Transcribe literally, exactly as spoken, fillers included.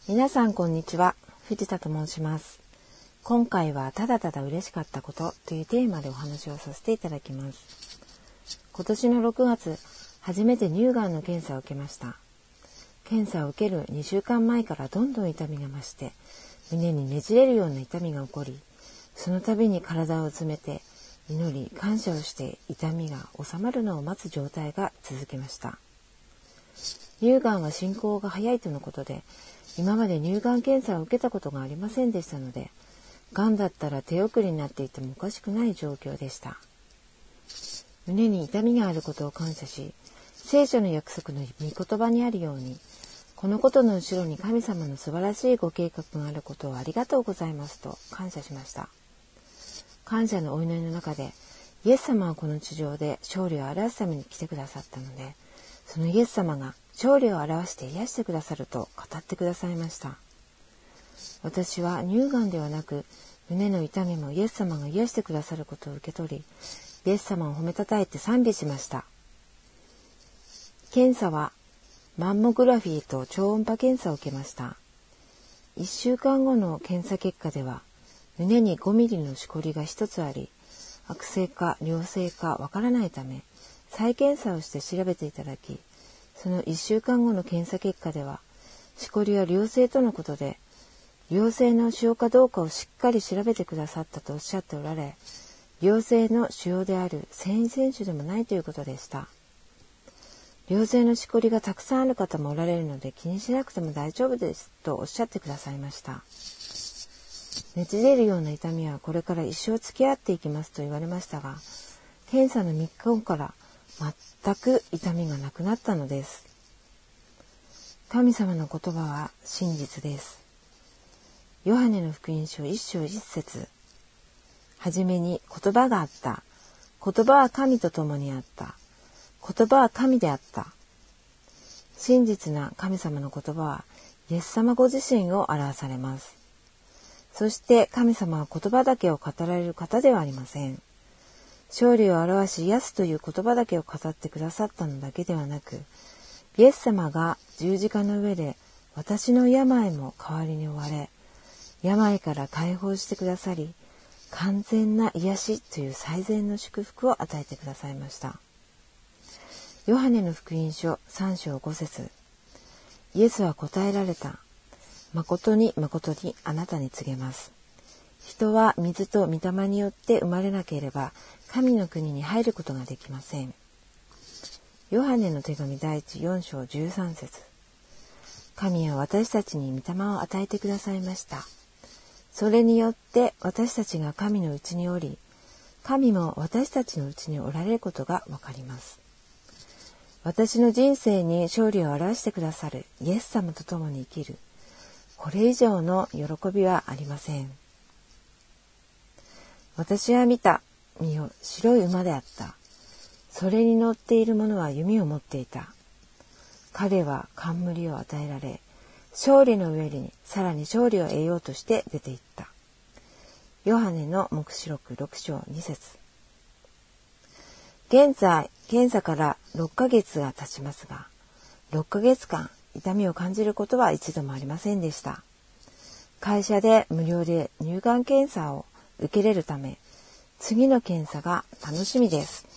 皆さんこんにちは、藤田と申します。今回はただただ嬉しかったことというテーマでお話をさせていただきます。今年のろくがつ、初めて乳がんの検査を受けました。検査を受けるにしゅうかんまえからどんどん痛みが増して、胸にねじれるような痛みが起こり、その度に体をうずめて、祈り感謝をして痛みが収まるのを待つ状態が続きました。乳がんは進行が早いとのことで、今まで乳がん検査を受けたことがありませんでしたので、がんだったら手遅れになっていてもおかしくない状況でした。胸に痛みがあることを感謝し、聖書の約束の御言葉にあるように、このことの後ろに神様の素晴らしいご計画があることをありがとうございますと感謝しました。感謝のお祈りの中で、イエス様はこの地上で勝利を表すために来てくださったので、そのイエス様が勝利を表して癒してくださると語ってくださいました。私は乳がんではなく、胸の痛みもイエス様が癒してくださることを受け取り、イエス様を褒めたたえて賛美しました。検査はマンモグラフィーと超音波検査を受けました。いっしゅうかんごの検査結果では、胸にごミリのしこりが一つあり、悪性か良性かわからないため、再検査をして調べていただき、そのいっしゅうかんごの検査結果では、しこりは良性とのことで、良性の腫瘍かどうかをしっかり調べてくださったとおっしゃっておられ、良性の腫瘍である繊維腺腫でもないということでした。良性のしこりがたくさんある方もおられるので気にしなくても大丈夫ですとおっしゃってくださいました。ねじれるような痛みはこれから一生付き合っていきますと言われましたが、検査のみっかごから全く痛みがなくなったのです。神様の言葉は真実です。ヨハネの福音書一章一節。はじめに言葉があった。言葉は神と共にあった。言葉は神であった。真実な神様の言葉はイエス様ご自身を表されます。そして神様は言葉だけを語られる方ではありません。勝利を表し癒すという言葉だけを語ってくださったのだけではなく、イエス様が十字架の上で私の病も代わりに負われ、病から解放してくださり、完全な癒しという最善の祝福を与えてくださいました。ヨハネの福音書さん章ご節。イエスは答えられた。誠に誠にあなたに告げます。人は水と御霊によって生まれなければ神の国に入ることができません。ヨハネの手紙第一よん章じゅうさん節。神は私たちに御霊を与えてくださいました。それによって私たちが神のうちにおり、神も私たちのうちにおられることがわかります。私の人生に勝利を表してくださるイエス様と共に生きる。これ以上の喜びはありません。私は見た、見よ、白い馬であった。それに乗っている者は弓を持っていた。彼は冠を与えられ、勝利の上にさらに勝利を得ようとして出て行った。ヨハネの黙示録ろく章に節。現在、検査からろっかげつが経ちますが、ろっかげつかん痛みを感じることは一度もありませんでした。会社で無料で乳がん検査を受けれるため、次の検査が楽しみです。